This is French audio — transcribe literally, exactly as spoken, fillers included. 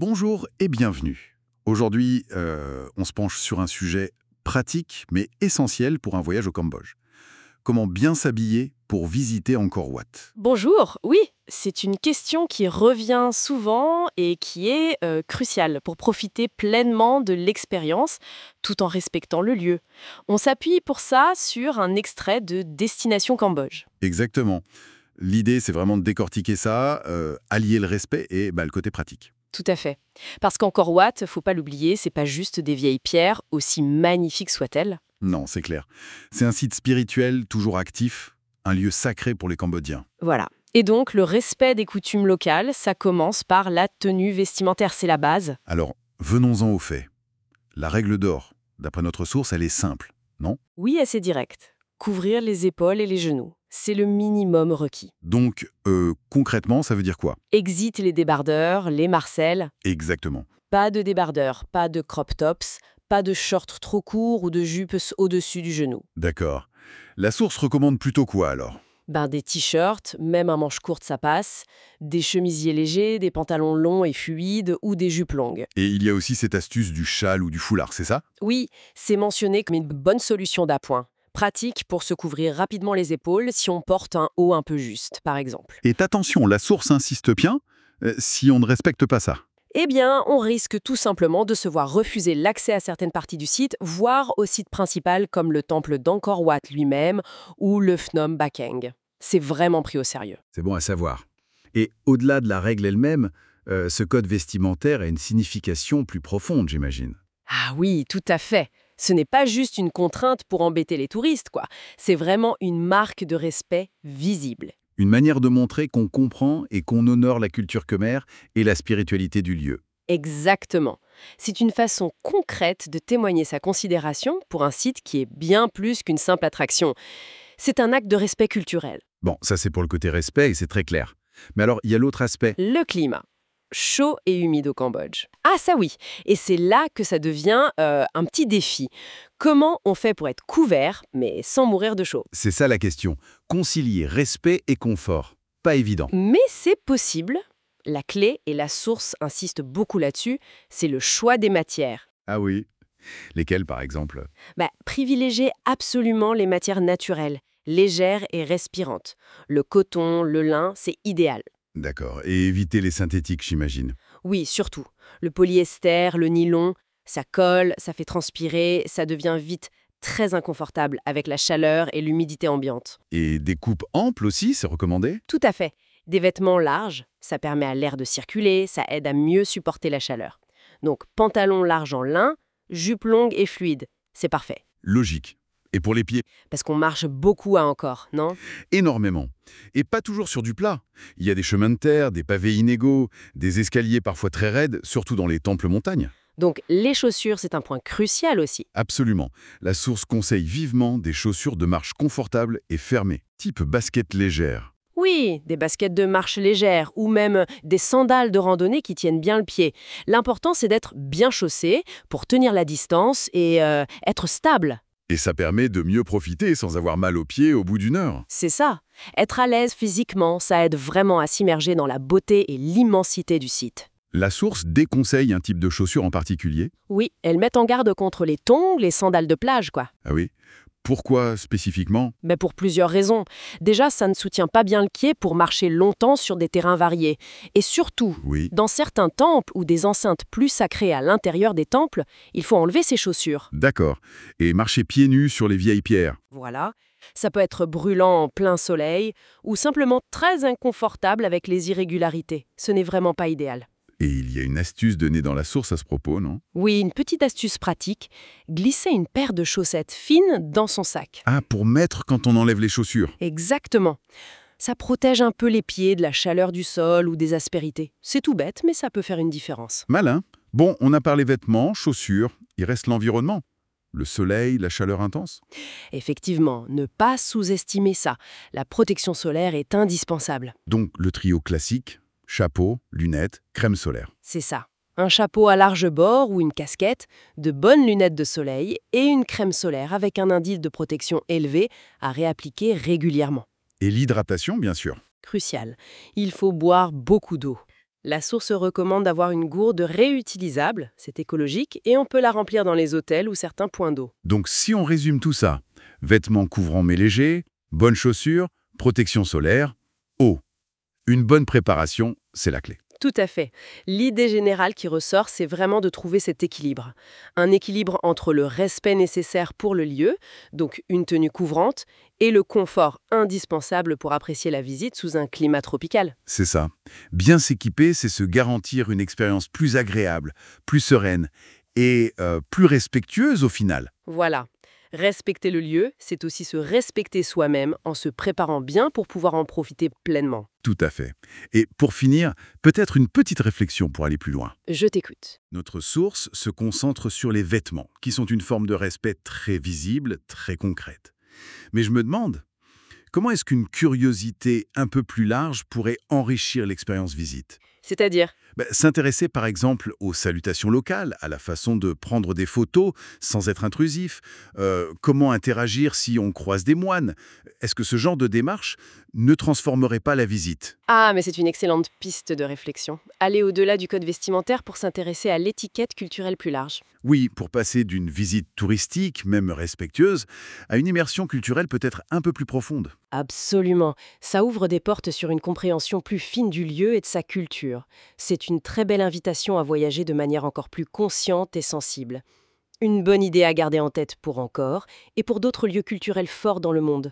Bonjour et bienvenue. Aujourd'hui, euh, on se penche sur un sujet pratique mais essentiel pour un voyage au Cambodge. Comment bien s'habiller pour visiter Angkor Wat? Bonjour, oui, c'est une question qui revient souvent et qui est euh, cruciale pour profiter pleinement de l'expérience tout en respectant le lieu. On s'appuie pour ça sur un extrait de Destination Cambodge. Exactement. L'idée, c'est vraiment de décortiquer ça, euh, allier le respect et bah, le côté pratique. Tout à fait. Parce qu'Angkor Wat, faut pas l'oublier, c'est pas juste des vieilles pierres, aussi magnifiques soient-elles. Non, c'est clair. C'est un site spirituel, toujours actif, un lieu sacré pour les Cambodgiens. Voilà. Et donc, le respect des coutumes locales, ça commence par la tenue vestimentaire, c'est la base. Alors, venons-en aux faits. La règle d'or, d'après notre source, elle est simple, non? Oui, assez direct. Couvrir les épaules et les genoux. C'est le minimum requis. Donc, euh, concrètement, ça veut dire quoi? Exit les débardeurs, les marcelles. Exactement. Pas de débardeurs, pas de crop tops, pas de shorts trop courts ou de jupes au-dessus du genou. D'accord. La source recommande plutôt quoi alors? Ben, des t-shirts, même un manche courte ça passe, des chemisiers légers, des pantalons longs et fluides ou des jupes longues. Et il y a aussi cette astuce du châle ou du foulard, c'est ça? Oui, c'est mentionné comme une bonne solution d'appoint. Pratique pour se couvrir rapidement les épaules si on porte un haut un peu juste, par exemple. Et attention, la source insiste bien, euh, si on ne respecte pas ça. Eh bien, on risque tout simplement de se voir refuser l'accès à certaines parties du site, voire au site principal comme le temple d'Angkor Wat lui-même ou le Phnom Bakheng. C'est vraiment pris au sérieux. C'est bon à savoir. Et au-delà de la règle elle-même, euh, ce code vestimentaire a une signification plus profonde, j'imagine. Ah oui, tout à fait. Ce n'est pas juste une contrainte pour embêter les touristes, quoi. C'est vraiment une marque de respect visible. Une manière de montrer qu'on comprend et qu'on honore la culture khmer et la spiritualité du lieu. Exactement. C'est une façon concrète de témoigner sa considération pour un site qui est bien plus qu'une simple attraction. C'est un acte de respect culturel. Bon, ça c'est pour le côté respect et c'est très clair. Mais alors, il y a l'autre aspect. Le climat. Chaud et humide au Cambodge. Ah ça oui, et c'est là que ça devient euh, un petit défi. Comment on fait pour être couvert, mais sans mourir de chaud? C'est ça la question. Concilier respect et confort. Pas évident. Mais c'est possible. La clé, et la source insiste beaucoup là-dessus, c'est le choix des matières. Ah oui. Lesquels, par exemple? Bah, privilégier absolument les matières naturelles, légères et respirantes. Le coton, le lin, c'est idéal. D'accord. Et éviter les synthétiques, j'imagine. Oui, surtout. Le polyester, le nylon, ça colle, ça fait transpirer, ça devient vite très inconfortable avec la chaleur et l'humidité ambiante. Et des coupes amples aussi, c'est recommandé? Tout à fait. Des vêtements larges, ça permet à l'air de circuler, ça aide à mieux supporter la chaleur. Donc, pantalon large en lin, jupe longue et fluide, c'est parfait. Logique. Et pour les pieds? Parce qu'on marche beaucoup à Angkor, non? Énormément. Et pas toujours sur du plat. Il y a des chemins de terre, des pavés inégaux, des escaliers parfois très raides, surtout dans les temples montagnes. Donc, les chaussures, c'est un point crucial aussi. Absolument. La source conseille vivement des chaussures de marche confortables et fermées, type basket légère. Oui, des baskets de marche légère ou même des sandales de randonnée qui tiennent bien le pied. L'important, c'est d'être bien chaussé pour tenir la distance et euh, être stable. Et ça permet de mieux profiter sans avoir mal aux pieds au bout d'une heure. C'est ça. Être à l'aise physiquement, ça aide vraiment à s'immerger dans la beauté et l'immensité du site. La source déconseille un type de chaussures en particulier? Oui, elles mettent en garde contre les tongs, les sandales de plage, quoi. Ah oui? Pourquoi spécifiquement? Mais pour plusieurs raisons. Déjà, ça ne soutient pas bien le pied pour marcher longtemps sur des terrains variés. Et surtout, Oui. dans certains temples ou des enceintes plus sacrées à l'intérieur des temples, il faut enlever ses chaussures. D'accord. Et marcher pieds nus sur les vieilles pierres? Voilà. Ça peut être brûlant en plein soleil ou simplement très inconfortable avec les irrégularités. Ce n'est vraiment pas idéal. Et il y a une astuce donnée dans la source à ce propos, non? Oui, une petite astuce pratique, glisser une paire de chaussettes fines dans son sac. Ah, pour mettre quand on enlève les chaussures. Exactement. Ça protège un peu les pieds de la chaleur du sol ou des aspérités. C'est tout bête, mais ça peut faire une différence. Malin. Bon, on a parlé vêtements, chaussures, il reste l'environnement. Le soleil, la chaleur intense. Effectivement, ne pas sous-estimer ça. La protection solaire est indispensable. Donc le trio classique, chapeau, lunettes, crème solaire. C'est ça. Un chapeau à large bord ou une casquette, de bonnes lunettes de soleil et une crème solaire avec un indice de protection élevé à réappliquer régulièrement. Et l'hydratation, bien sûr. Crucial. Il faut boire beaucoup d'eau. La source recommande d'avoir une gourde réutilisable, c'est écologique, et on peut la remplir dans les hôtels ou certains points d'eau. Donc si on résume tout ça, vêtements couvrants mais légers, bonnes chaussures, protection solaire, eau. Une bonne préparation, c'est la clé. Tout à fait. L'idée générale qui ressort, c'est vraiment de trouver cet équilibre. Un équilibre entre le respect nécessaire pour le lieu, donc une tenue couvrante, et le confort indispensable pour apprécier la visite sous un climat tropical. C'est ça. Bien s'équiper, c'est se garantir une expérience plus agréable, plus sereine et euh, plus respectueuse au final. Voilà. Respecter le lieu, c'est aussi se respecter soi-même en se préparant bien pour pouvoir en profiter pleinement. Tout à fait. Et pour finir, peut-être une petite réflexion pour aller plus loin. Je t'écoute. Notre source se concentre sur les vêtements, qui sont une forme de respect très visible, très concrète. Mais je me demande, comment est-ce qu'une curiosité un peu plus large pourrait enrichir l'expérience visite ? C'est-à-dire, Ben, s'intéresser par exemple aux salutations locales, à la façon de prendre des photos sans être intrusif, euh, comment interagir si on croise des moines. Est-ce que ce genre de démarche ne transformerait pas la visite ? ah, mais c'est une excellente piste de réflexion. Aller au-delà du code vestimentaire pour s'intéresser à l'étiquette culturelle plus large. Oui, pour passer d'une visite touristique, même respectueuse, à une immersion culturelle peut-être un peu plus profonde. Absolument. Ça ouvre des portes sur une compréhension plus fine du lieu et de sa culture. C'est une très belle invitation à voyager de manière encore plus consciente et sensible. Une bonne idée à garder en tête pour Angkor et pour d'autres lieux culturels forts dans le monde.